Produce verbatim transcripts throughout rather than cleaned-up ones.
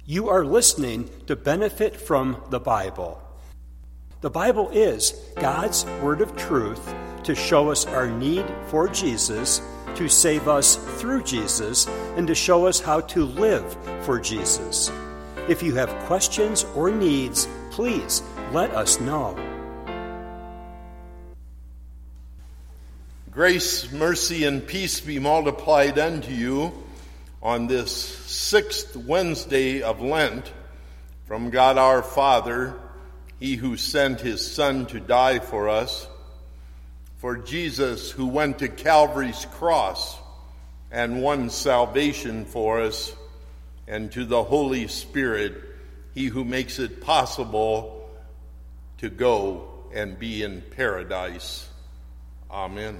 You are listening to Benefit from the Bible. The Bible is God's word of truth to show us our need for Jesus, to save us through Jesus, and to show us how to live for Jesus. If you have questions or needs, please let us know. Grace, mercy, and peace be multiplied unto you on this sixth Wednesday of Lent from God our Father, He who sent His Son to die for us, for Jesus who went to Calvary's cross and won salvation for us, and to the Holy Spirit, He who makes it possible to go and be in paradise. Amen.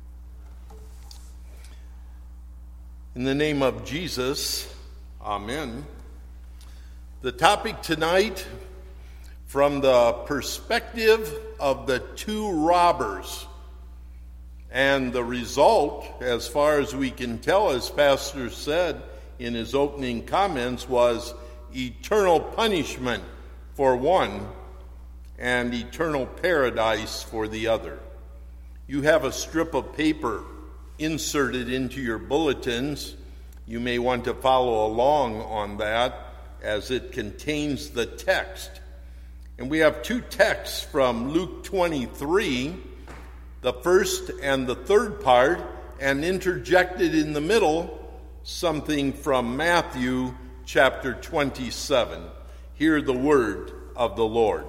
In the name of Jesus, amen. The topic tonight, from the perspective of the two robbers, and the result, as far as we can tell, as Pastor said in his opening comments, was eternal punishment for one and eternal paradise for the other. You have a strip of paper inserted into your bulletins. You may want to follow along on that as it contains the text. And we have two texts from Luke twenty-three, the first and the third part, and interjected in the middle, something from Matthew chapter twenty-seven. Hear the word of the Lord.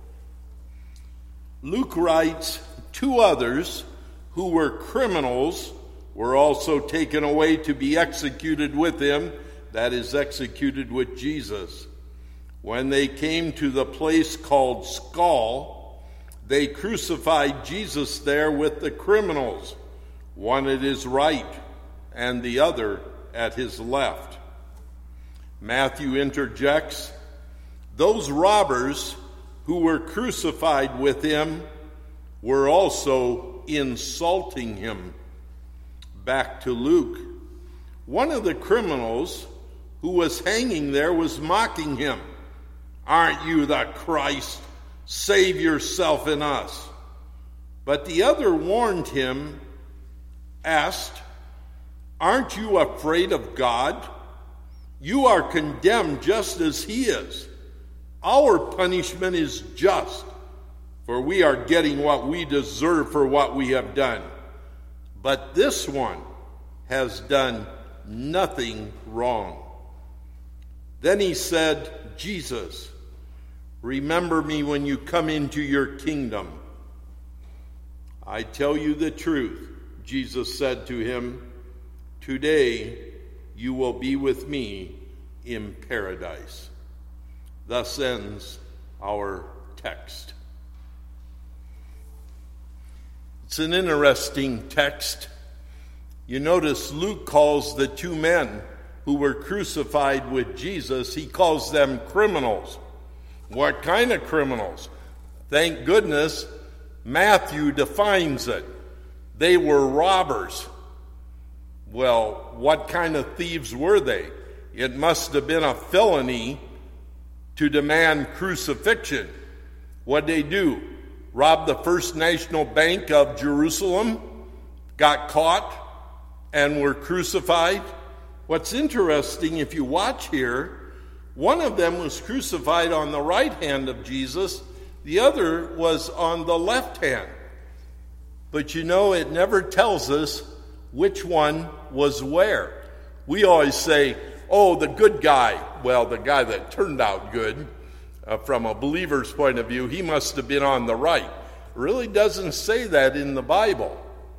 Luke writes, two others who were criminals were also taken away to be executed with him, that is, executed with Jesus. When they came to the place called Skull, they crucified Jesus there with the criminals, one at his right and the other at his left. Matthew interjects, those robbers who were crucified with him were also insulting him. Back to Luke. One of the criminals who was hanging there was mocking him. Aren't you the Christ? Save yourself and us. But the other warned him, asked, aren't you afraid of God? You are condemned just as he is. Our punishment is just, for we are getting what we deserve for what we have done. But this one has done nothing wrong. Then he said, Jesus, remember me when you come into your kingdom. I tell you the truth, Jesus said to him, today you will be with me in paradise. Thus ends our text. It's an interesting text. You notice Luke calls the two men who were crucified with Jesus, he calls them criminals. What kind of criminals? Thank goodness Matthew defines it. They were robbers. Well, what kind of thieves were they? It must have been a felony to demand crucifixion. What'd they do? Robbed the First National Bank of Jerusalem, got caught, and were crucified. What's interesting, if you watch here, one of them was crucified on the right hand of Jesus, the other was on the left hand. But you know, it never tells us which one was where. We always say, oh, the good guy. Well, the guy that turned out good, uh, from a believer's point of view, he must have been on the right. It really doesn't say that in the Bible.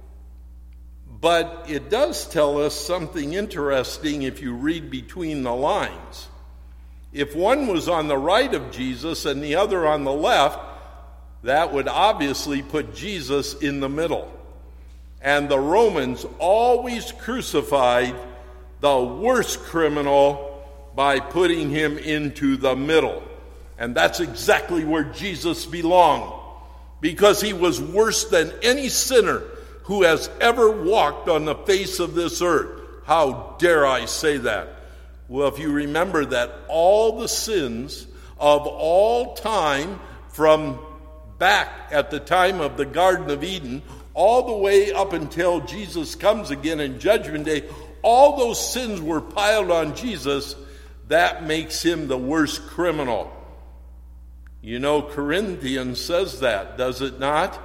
But it does tell us something interesting if you read between the lines. If one was on the right of Jesus and the other on the left, that would obviously put Jesus in the middle. And the Romans always crucified the worst criminal by putting him into the middle. And that's exactly where Jesus belonged, because he was worse than any sinner who has ever walked on the face of this earth. How dare I say that? Well, if you remember that all the sins of all time, from back at the time of the Garden of Eden, all the way up until Jesus comes again in Judgment Day, all those sins were piled on Jesus. That makes him the worst criminal. You know, Corinthians says that, does it not?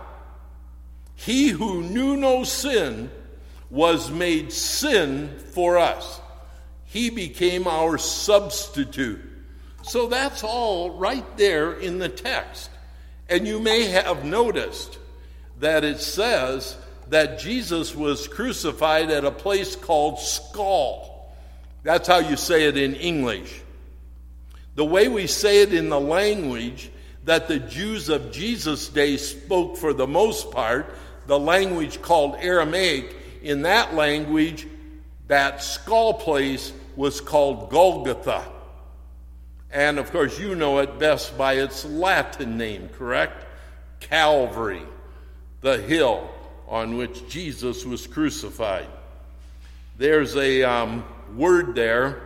He who knew no sin was made sin for us. He became our substitute. So that's all right there in the text. And you may have noticed that it says that Jesus was crucified at a place called Skull. That's how you say it in English. The way we say it in the language that the Jews of Jesus' day spoke for the most part, the language called Aramaic, in that language, that skull place was called Golgotha. And of course, you know it best by its Latin name, correct? Calvary, the hill on which Jesus was crucified. There's a um, word there,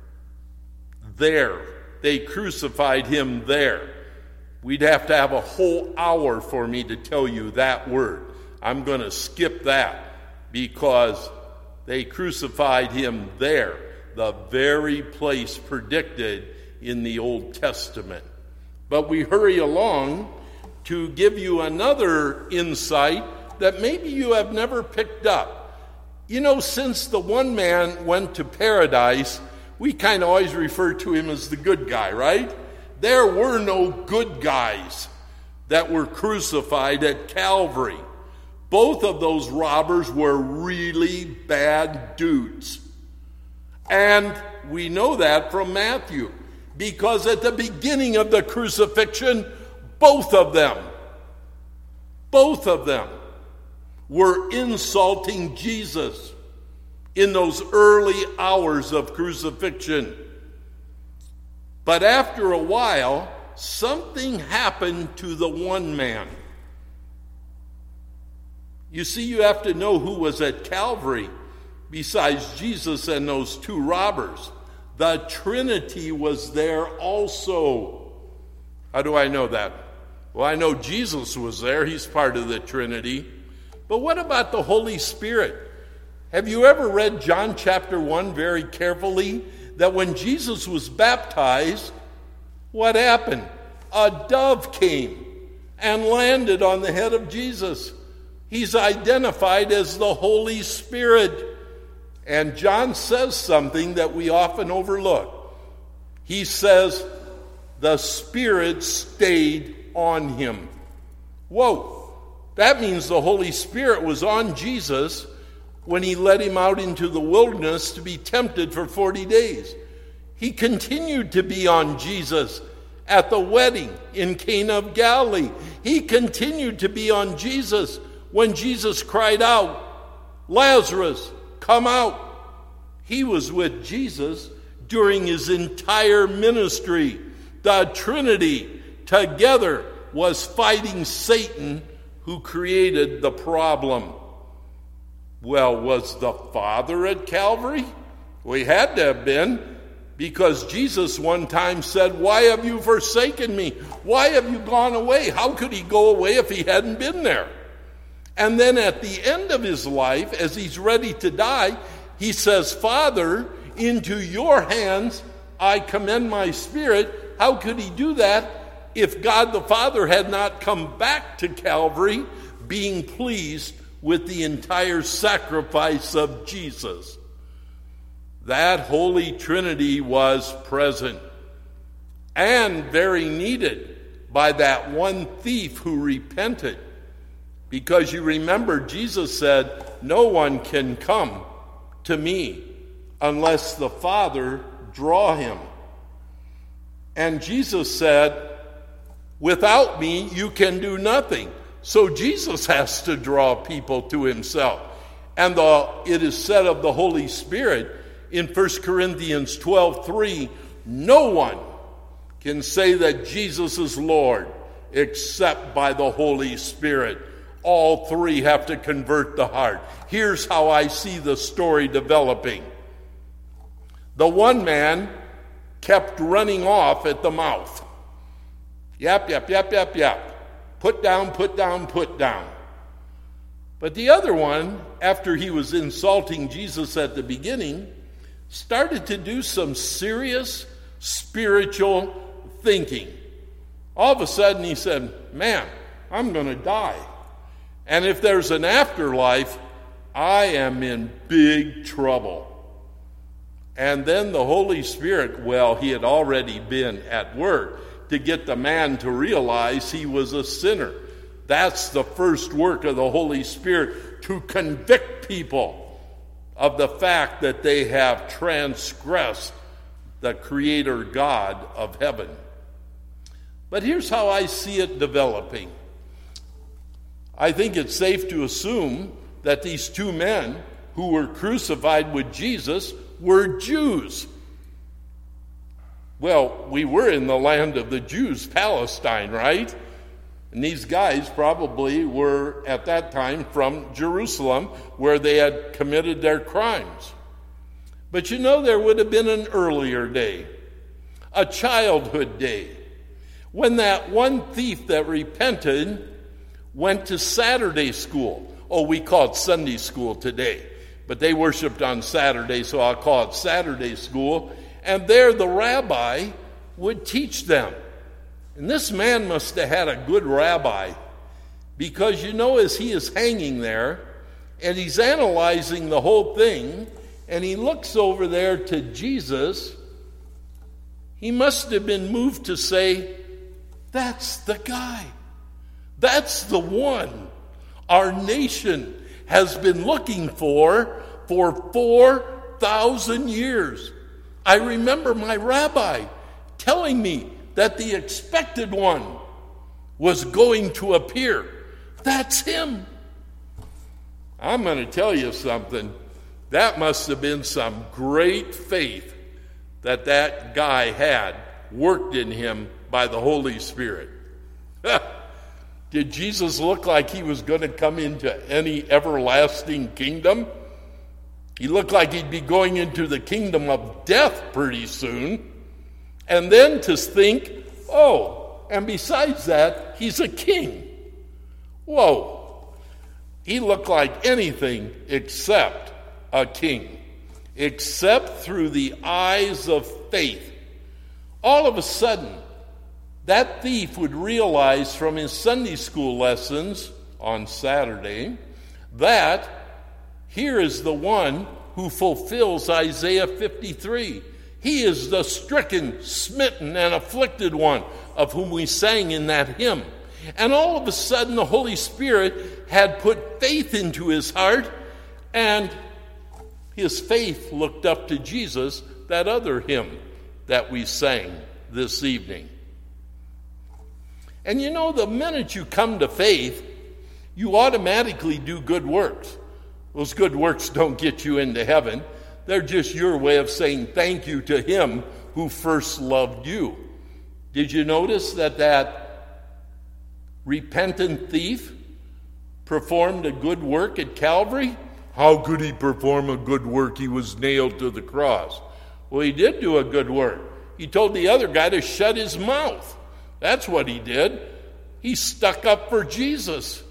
there. They crucified him there. We'd have to have a whole hour for me to tell you that word. I'm going to skip that because they crucified him there, the very place predicted in the Old Testament. But we hurry along to give you another insight that maybe you have never picked up. You know, since the one man went to paradise, we kind of always refer to him as the good guy, right? There were no good guys that were crucified at Calvary. Both of those robbers were really bad dudes. And we know that from Matthew, because at the beginning of the crucifixion, both of them, both of them were insulting Jesus in those early hours of crucifixion. But after a while, something happened to the one man. You see, you have to know who was at Calvary besides Jesus and those two robbers. The Trinity was there also. How do I know that? Well, I know Jesus was there. He's part of the Trinity. But what about the Holy Spirit? Have you ever read John chapter one very carefully? That when Jesus was baptized, what happened? A dove came and landed on the head of Jesus. He's identified as the Holy Spirit. And John says something that we often overlook. He says, the Spirit stayed on him. Whoa, that means the Holy Spirit was on Jesus when he led him out into the wilderness to be tempted for forty days. He continued to be on Jesus at the wedding in Cana of Galilee. He continued to be on Jesus when Jesus cried out, Lazarus, come out. He was with Jesus during his entire ministry. The Trinity together was fighting Satan, who created the problem. Well, was the Father at Calvary? Well, he had to have been, because Jesus one time said, why have you forsaken me? Why have you gone away? How could he go away if he hadn't been there? And then at the end of his life, as he's ready to die, he says, Father, into your hands I commend my spirit. How could he do that if God the Father had not come back to Calvary, being pleased with the entire sacrifice of Jesus? That Holy Trinity was present and very needed by that one thief who repented. Because you remember, Jesus said, no one can come to me unless the Father draw him. And Jesus said, without me, you can do nothing. So Jesus has to draw people to himself. And the, it is said of the Holy Spirit in First Corinthians twelve three, no one can say that Jesus is Lord except by the Holy Spirit. All three have to convert the heart. Here's how I see the story developing. The one man kept running off at the mouth. Yap, yap, yap, yap, yap. Put down, put down, put down. But the other one, after he was insulting Jesus at the beginning, started to do some serious spiritual thinking. All of a sudden he said, man, I'm going to die. And if there's an afterlife, I am in big trouble. And then the Holy Spirit, well, he had already been at work to get the man to realize he was a sinner. That's the first work of the Holy Spirit, to convict people of the fact that they have transgressed the Creator God of heaven. But here's how I see it developing. I think it's safe to assume that these two men who were crucified with Jesus were Jews. Well, we were in the land of the Jews, Palestine, right? And these guys probably were, at that time, from Jerusalem, where they had committed their crimes. But you know, there would have been an earlier day, a childhood day, when that one thief that repented went to Saturday school. Oh, we call it Sunday school today, but they worshiped on Saturday, so I'll call it Saturday school. And there the rabbi would teach them. And this man must have had a good rabbi, because you know, as he is hanging there and he's analyzing the whole thing, and he looks over there to Jesus, he must have been moved to say, that's the guy. That's the one our nation has been looking for for four thousand years. I remember my rabbi telling me that the expected one was going to appear. That's him. I'm going to tell you something. That must have been some great faith that that guy had worked in him by the Holy Spirit. Did Jesus look like he was going to come into any everlasting kingdom? He looked like he'd be going into the kingdom of death pretty soon. And then to think, oh, and besides that, he's a king. Whoa. He looked like anything except a king, except through the eyes of faith. All of a sudden, that thief would realize from his Sunday school lessons on Saturday that here is the one who fulfills Isaiah fifty-three. He is the stricken, smitten, and afflicted one of whom we sang in that hymn. And all of a sudden, the Holy Spirit had put faith into his heart, and his faith looked up to Jesus, that other hymn that we sang this evening. And you know, the minute you come to faith, you automatically do good works. Those good works don't get you into heaven. They're just your way of saying thank you to him who first loved you. Did you notice that that repentant thief performed a good work at Calvary? How could he perform a good work? He was nailed to the cross. Well, he did do a good work. He told the other guy to shut his mouth. That's what he did. He stuck up for Jesus.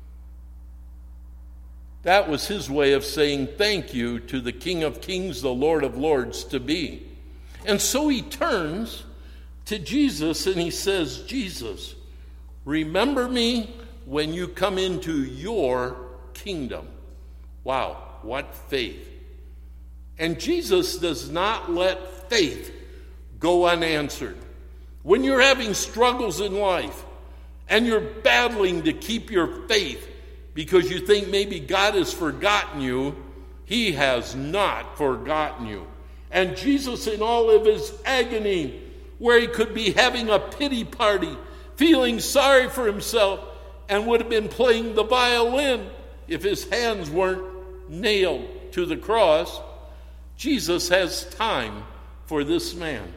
That was his way of saying thank you to the King of Kings, the Lord of Lords to be. And so he turns to Jesus and he says, Jesus, remember me when you come into your kingdom. Wow, what faith. And Jesus does not let faith go unanswered. When you're having struggles in life and you're battling to keep your faith because you think maybe God has forgotten you, he has not forgotten you. And Jesus, in all of his agony, where he could be having a pity party, feeling sorry for himself, and would have been playing the violin if his hands weren't nailed to the cross, Jesus has time for this man.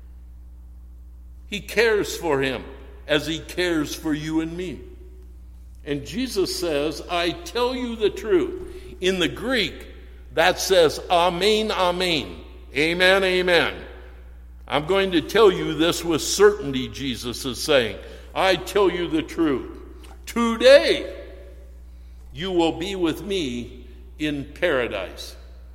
He cares for him as he cares for you and me. And Jesus says, I tell you the truth. In the Greek, that says, Amen, Amen. Amen, amen. I'm going to tell you this with certainty, Jesus is saying. I tell you the truth. Today, you will be with me in paradise.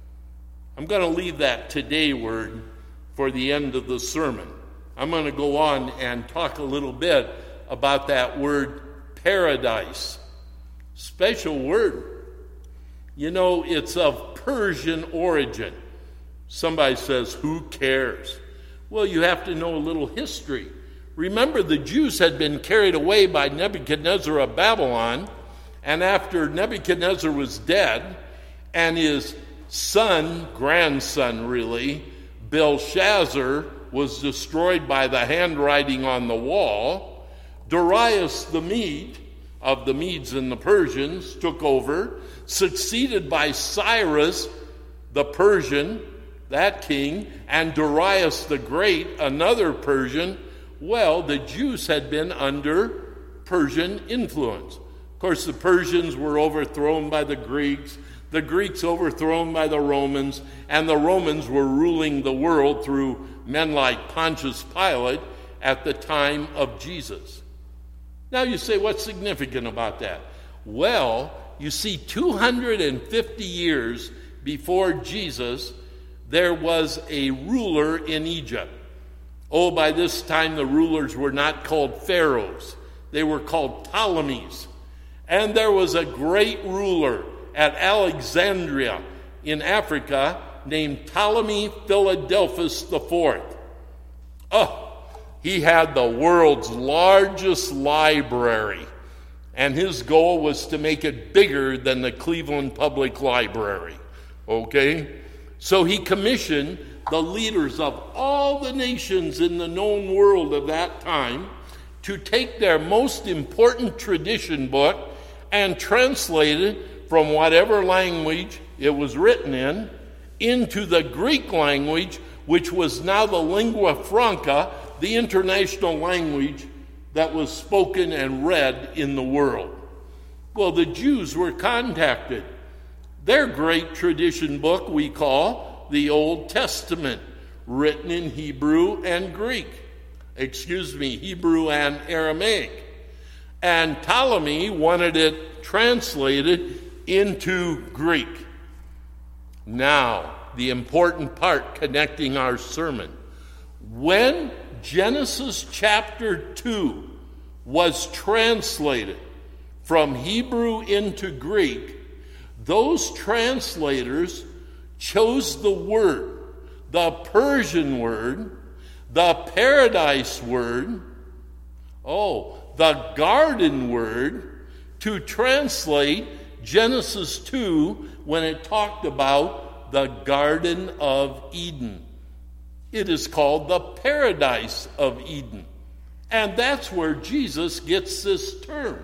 I'm going to leave that today word for the end of the sermon. I'm going to go on and talk a little bit about that word paradise. Special word. You know, it's of Persian origin. Somebody says, who cares? Well, you have to know a little history. Remember, the Jews had been carried away by Nebuchadnezzar of Babylon, and after Nebuchadnezzar was dead, and his son, grandson really, Belshazzar, was destroyed by the handwriting on the wall, Darius the Mede, of the Medes and the Persians, took over, succeeded by Cyrus the Persian, that king, and Darius the Great, another Persian. Well, the Jews had been under Persian influence. Of course, the Persians were overthrown by the Greeks, the Greeks overthrown by the Romans, and the Romans were ruling the world through men like Pontius Pilate at the time of Jesus. Now you say, what's significant about that? Well, you see, two hundred fifty years before Jesus, there was a ruler in Egypt. Oh, by this time the rulers were not called pharaohs. They were called Ptolemies. And there was a great ruler at Alexandria in Africa named Ptolemy Philadelphus the Fourth. Oh, he had the world's largest library, and his goal was to make it bigger than the Cleveland Public Library. Okay? So he commissioned the leaders of all the nations in the known world of that time to take their most important tradition book and translate it from whatever language it was written in into the Greek language, which was now the lingua franca, the international language that was spoken and read in the world. Well, the Jews were contacted. Their great tradition book we call the Old Testament, written in Hebrew and Greek. Excuse me, Hebrew and Aramaic. And Ptolemy wanted it translated into Greek. Now, the important part connecting our sermon. When Genesis chapter two was translated from Hebrew into Greek, those translators chose the word, the Persian word, the paradise word, oh, the garden word, to translate Genesis two when it talked about the Garden of Eden. It is called the Paradise of Eden. And that's where Jesus gets this term.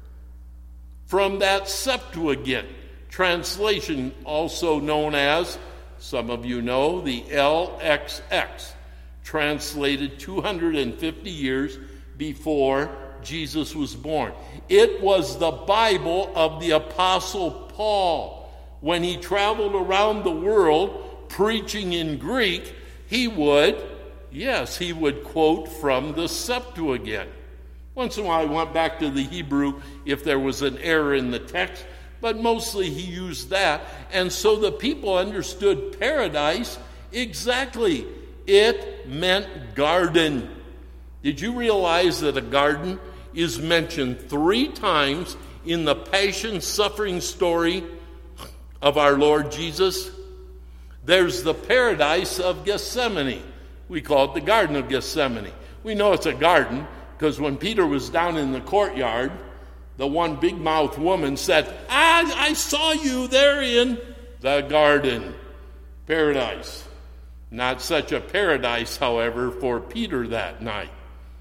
From that Septuagint translation, also known as, some of you know, the L X X, translated two hundred fifty years before Jesus was born. It was the Bible of the Apostle Paul. When he traveled around the world preaching in Greek, he would, yes, he would quote from the Septuagint. Once in a while he went back to the Hebrew if there was an error in the text, but mostly he used that. And so the people understood paradise exactly. It meant garden. Did you realize that a garden is mentioned three times in the passion suffering story of our Lord Jesus? There's the paradise of Gethsemane. We call it the Garden of Gethsemane. We know it's a garden because when Peter was down in the courtyard, the one big-mouthed woman said, I, I saw you there in the garden. Paradise. Not such a paradise, however, for Peter that night.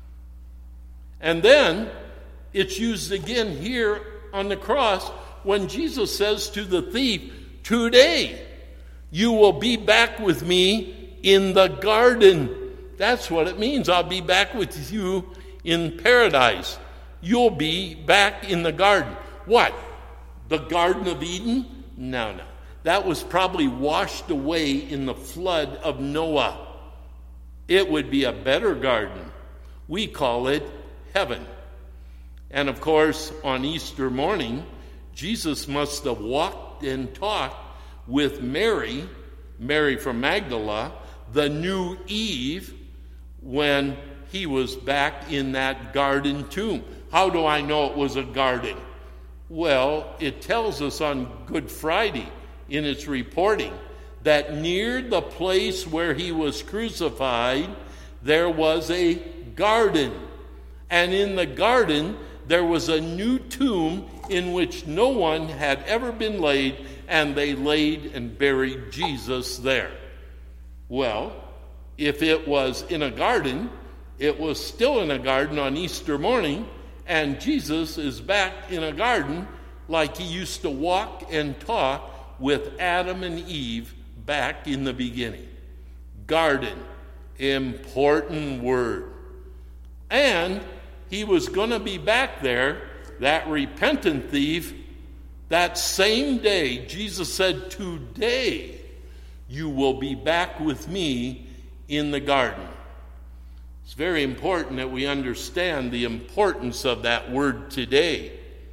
And then it's used again here on the cross when Jesus says to the thief, today you will be back with me in the garden. That's what it means. I'll be back with you in paradise. You'll be back in the garden. What? The Garden of Eden? No, no. that was probably washed away in the flood of Noah. It would be a better garden. We call it heaven. And of course, on Easter morning, Jesus must have walked and talked with Mary, Mary from Magdala, the new Eve, when he was back in that garden tomb. How do I know it was a garden? Well, it tells us on Good Friday in its reporting that near the place where he was crucified, there was a garden. And in the garden, there was a new tomb in which no one had ever been laid, and they laid and buried Jesus there. Well, if it was in a garden, it was still in a garden on Easter morning, and Jesus is back in a garden like he used to walk and talk with Adam and Eve back in the beginning. Garden, important word. And he was going to be back there, that repentant thief, that same day. Jesus said, today you will be back with me in the garden. It's very important that we understand the importance of that word today.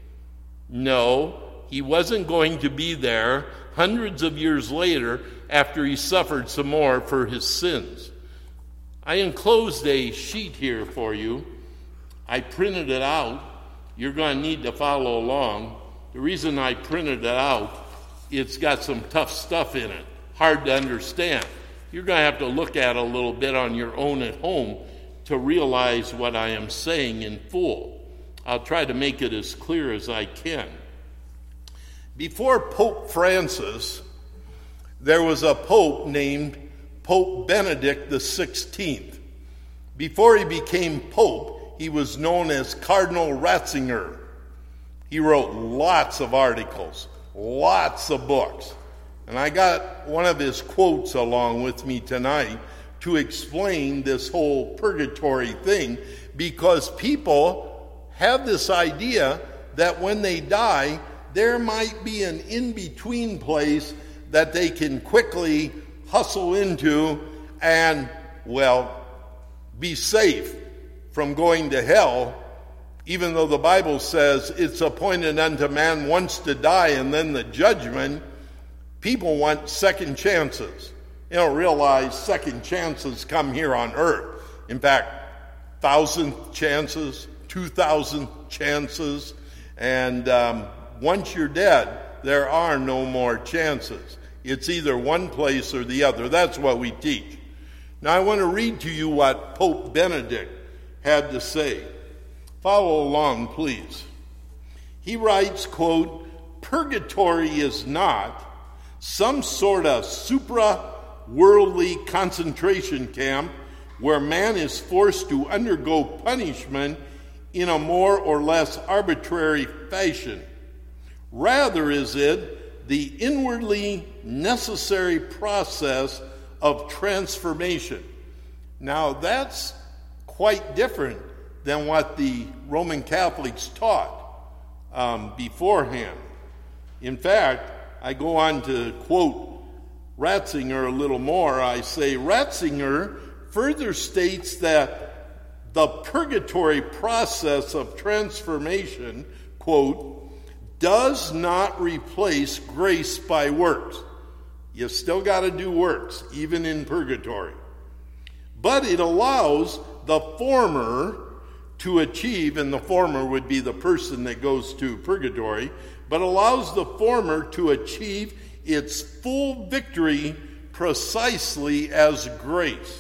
No, he wasn't going to be there hundreds of years later after he suffered some more for his sins. I enclosed a sheet here for you. I printed it out. You're going to need to follow along. The reason I printed it out, it's got some tough stuff in it, hard to understand. You're going to have to look at it a little bit on your own at home to realize what I am saying in full. I'll try to make it as clear as I can. Before Pope Francis, there was a pope named Pope Benedict the sixteenth. Before he became pope, he was known as Cardinal Ratzinger. He wrote lots of articles, lots of books. And I got one of his quotes along with me tonight to explain this whole purgatory thing, because people have this idea that when they die, there might be an in-between place that they can quickly hustle into and, well, be safe from going to hell, even though the Bible says it's appointed unto man once to die and then the judgment. People want second chances. You don't realize second chances come here on earth. In fact, thousandth chances, two thousand chances, and um, once you're dead, there are no more chances. It's either one place or the other. That's what we teach. Now I want to read to you what Pope Benedict had to say. Follow along, please. He writes, quote, "Purgatory is not some sort of supra-worldly concentration camp where man is forced to undergo punishment in a more or less arbitrary fashion. Rather is it the inwardly necessary process of transformation." Now that's quite different than what the Roman Catholics taught um, beforehand. In fact, I go on to quote Ratzinger a little more. I say, Ratzinger further states that the purgatory process of transformation, quote, does not replace grace by works. You still got to do works, even in purgatory. But it allows the former to achieve, and the former would be the person that goes to purgatory, but allows the former to achieve its full victory precisely as grace.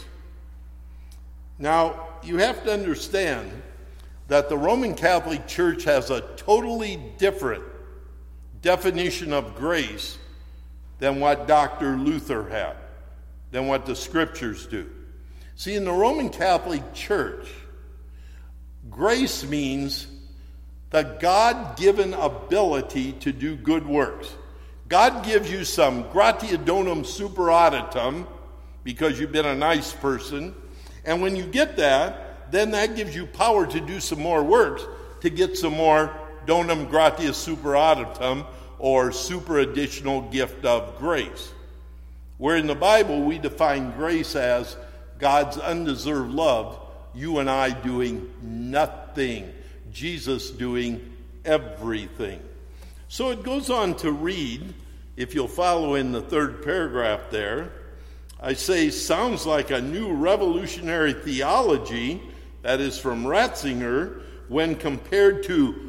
Now, you have to understand that the Roman Catholic Church has a totally different definition of grace than what Doctor Luther had, than what the scriptures do. See, in the Roman Catholic Church, grace means the God-given ability to do good works. God gives you some gratiadorum superadditum because you've been a nice person, and when you get that, then that gives you power to do some more works, to get some more donum gratias superadditum, or super additional gift of grace. Where in the Bible we define grace as God's undeserved love, you and I doing nothing, Jesus doing everything. So it goes on to read, if you'll follow in the third paragraph there, I say, sounds like a new revolutionary theology, that is from Ratzinger, when compared to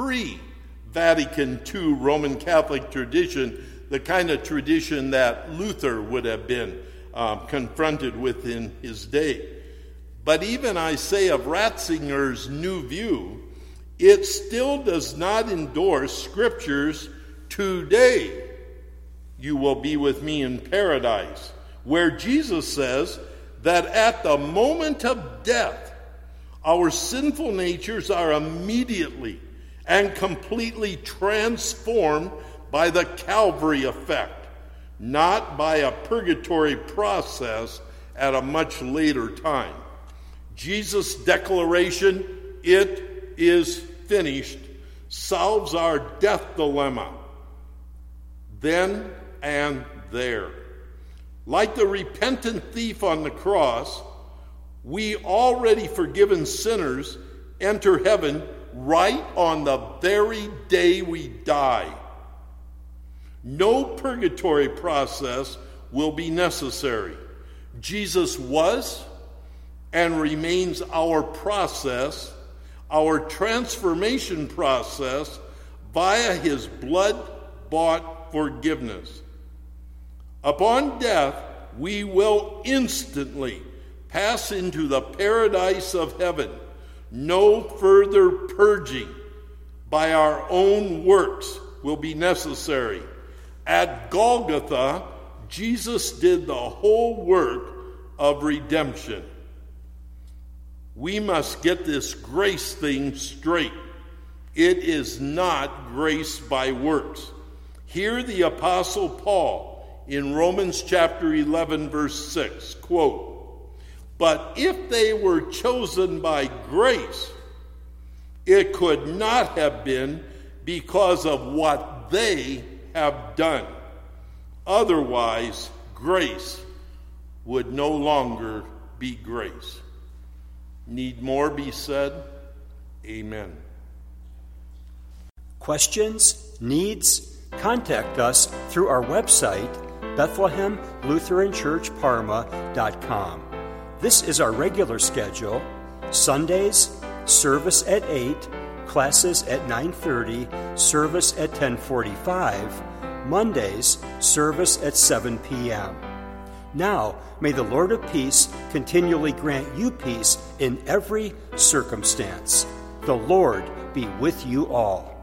pre-Vatican two Roman Catholic tradition, the kind of tradition that Luther would have been um, confronted with in his day. But even, I say, of Ratzinger's new view, it still does not endorse scriptures today. You will be with me in paradise, where Jesus says that at the moment of death, our sinful natures are immediately and completely transformed by the Calvary effect, not by a purgatory process at a much later time. Jesus' declaration, "It is finished," solves our death dilemma then and there. Like the repentant thief on the cross, we already forgiven sinners enter heaven right on the very day we die. No purgatory process will be necessary. Jesus was and remains our process, our transformation process via his blood-bought forgiveness. Upon death, we will instantly pass into the paradise of heaven. No further purging by our own works will be necessary. At Golgotha, Jesus did the whole work of redemption. We must get this grace thing straight. It is not grace by works. Hear the Apostle Paul in Romans chapter eleven, verse six, quote, "But if they were chosen by grace, it could not have been because of what they have done. Otherwise, grace would no longer be grace." Need more be said? Amen. Questions, needs? Contact us through our website, Bethlehem Lutheran Church Parma dot com. This is our regular schedule. Sundays, service at eight, classes at nine thirty, service at ten forty-five. Mondays, service at seven p.m. Now, may the Lord of peace continually grant you peace in every circumstance. The Lord be with you all.